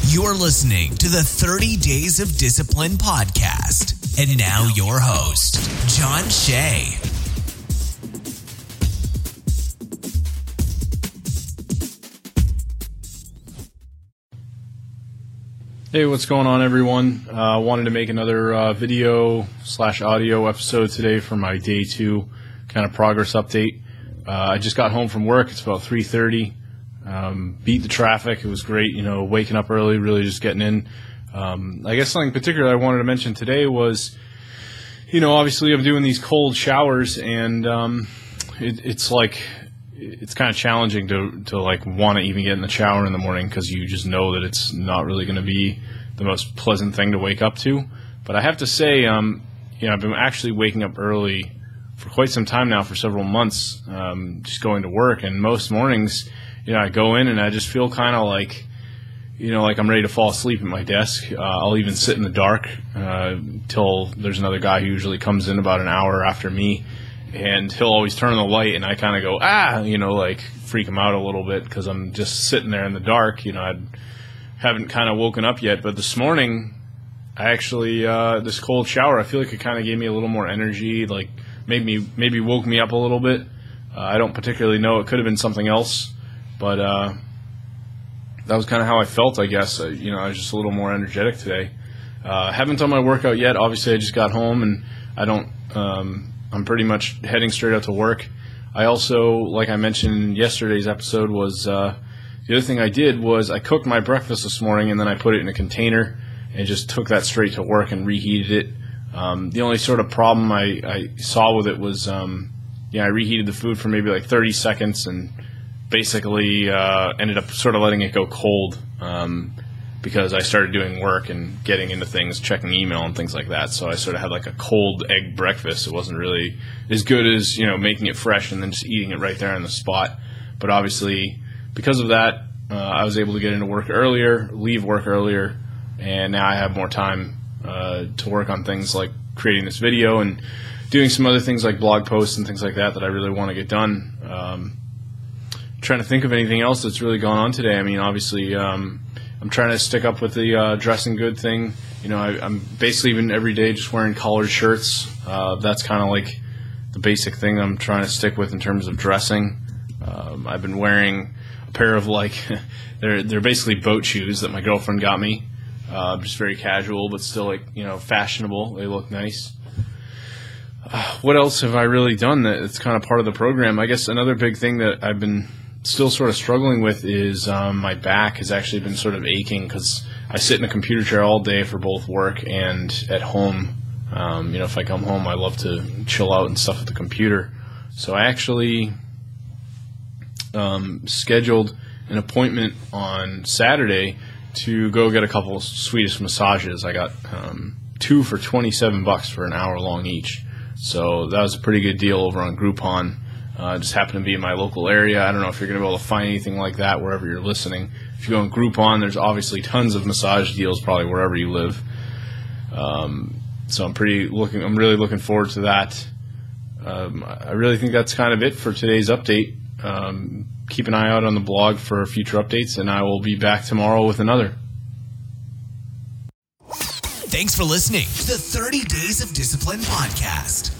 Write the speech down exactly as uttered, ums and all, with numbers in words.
You're listening to the thirty Days of Discipline podcast. And now your host, John Shea. Hey, what's going on, everyone? I uh, wanted to make another uh, video slash audio episode today for my day two kind of progress update. Uh, I just got home from work. It's about three thirty. Um, beat the traffic. It was great, you know, waking up early, really just getting in. Um, I guess something particular I wanted to mention today was, you know, obviously I'm doing these cold showers, and um, it, it's like, it's kind of challenging to, to like want to even get in the shower in the morning because you just know that it's not really going to be the most pleasant thing to wake up to. But I have to say, um, you know, I've been actually waking up early for quite some time now, for several months, um, just going to work, and most mornings, you know, I go in and I just feel kind of like, you know, like I'm ready to fall asleep at my desk. Uh, I'll even sit in the dark uh, till there's another guy who usually comes in about an hour after me, and he'll always turn on the light, and I kind of go, ah, you know, like freak him out a little bit because I'm just sitting there in the dark. You know, I haven't kind of woken up yet, but this morning, I actually, uh, this cold shower, I feel like it kind of gave me a little more energy, like made me, maybe woke me up a little bit. Uh, I don't particularly know. It could have been something else. But uh, that was kind of how I felt, I guess. Uh, you know, I was just a little more energetic today. Uh, haven't done my workout yet. Obviously, I just got home, and I don't. Um, I'm pretty much heading straight out to work. I also, like I mentioned in yesterday's episode, was uh, the other thing I did was I cooked my breakfast this morning, and then I put it in a container and just took that straight to work and reheated it. Um, the only sort of problem I, I saw with it was, um, yeah, I reheated the food for maybe like thirty seconds and basically uh, ended up sort of letting it go cold um, because I started doing work and getting into things, checking email and things like that. So I sort of had like a cold egg breakfast. It wasn't really as good as, you know, making it fresh and then just eating it right there on the spot. But obviously, because of that, uh, I was able to get into work earlier, leave work earlier, and now I have more time uh, to work on things like creating this video and doing some other things like blog posts and things like that that I really want to get done. Um, trying to think of anything else that's really gone on today. I mean, obviously, um, I'm trying to stick up with the uh, dressing good thing. You know, I, I'm basically even every day just wearing collared shirts. Uh, that's kind of like the basic thing I'm trying to stick with in terms of dressing. Um, I've been wearing a pair of like they're they're basically boat shoes that my girlfriend got me. Uh, just very casual, but still like, you know, fashionable. They look nice. Uh, what else have I really done that it's kind of part of the program? I guess another big thing that I've been still sort of struggling with is um, my back has actually been sort of aching because I sit in a computer chair all day for both work and at home. Um, you know, if I come home, I love to chill out and stuff at the computer. So I actually um, scheduled an appointment on Saturday to go get a couple Swedish massages. I got um, two for twenty-seven bucks for an hour long each. So that was a pretty good deal over on Groupon. Uh, just happened to be in my local area. I don't know if you're going to be able to find anything like that wherever you're listening. If you go on Groupon, there's obviously tons of massage deals probably wherever you live. Um, so I'm pretty looking. I'm really looking forward to that. Um, I really think that's kind of it for today's update. Um, keep an eye out on the blog for future updates, and I will be back tomorrow with another. Thanks for listening to the thirty Days of Discipline podcast.